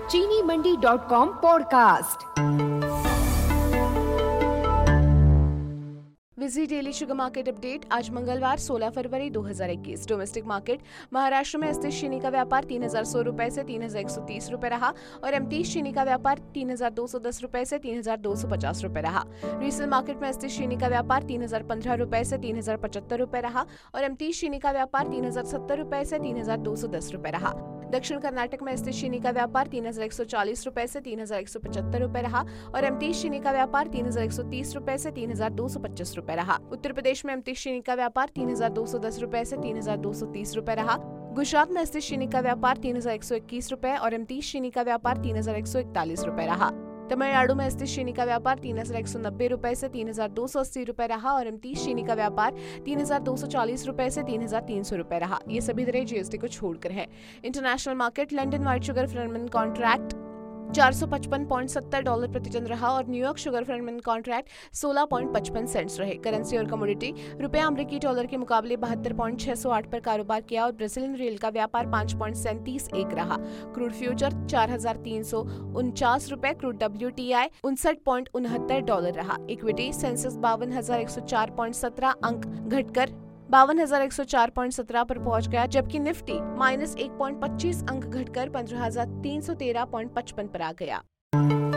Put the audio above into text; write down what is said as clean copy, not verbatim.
चीनी मंडी.com पॉडकास्ट। विजी डेली शुगर मार्केट अपडेट। आज मंगलवार 16 फरवरी 2021। डोमेस्टिक मार्केट महाराष्ट्र में अस्थिर चीनी का व्यापार 3,100 रुपए से 3,130 रुपए रहा और एमटी चीनी का व्यापार 3,210 रुपए से 3,250 रुपए रहा। रीसेल मार्केट में अस्थिर चीनी का व्यापार 3,015 रुपए से 3,075 रुपए रहा और एमटी चीनी का व्यापार 3,070 रुपए से 3,210 रुपए रहा। दक्षिण कर्नाटक में स्थित चीनी का व्यापार 3,140 रुपए से 3,175 रुपए रहा और एमटी चीनी का व्यापार 3,130 रुपए से 3,225 रुपए रहा। उत्तर प्रदेश में एमटी चीनी का व्यापार 3,210 रुपए से 3,230 रुपए रहा। गुजरात में स्थित चीनी का व्यापार 3,121 रुपए और एमटी चीनी का व्यापार 3,141 रुपए रहा। तमिलनाडु में स्थित चीनी का व्यापार 3,190 रुपए से 3,280 रुपए रहा और एमटी चीनी का व्यापार 3,240 रुपए से 3,300 रुपए रहा। ये सभी दरें जीएसटी को छोड़कर है। International market London white sugar फर्मेंट कॉन्ट्रैक्ट $455.70 प्रति टन रहा और न्यूयॉर्क शुगर फर्मेंट कॉन्ट्रैक्ट 16.55 सेंट्स रहे। करेंसी और कमोडिटी रुपया अमेरिकी डॉलर के मुकाबले 72.608 पर कारोबार किया और ब्राजीलियन रियल का व्यापार 5.37 रहा। क्रूड फ्यूचर 4,349 रुपए, क्रूड WTI $59.69 रहा। इक्विटी सेंसेक्स 52,104.17 अंक घटकर 52,104.17 पर पहुंच गया, जबकि निफ्टी -1.25 अंक घटकर 15,313.55 पर आ गया।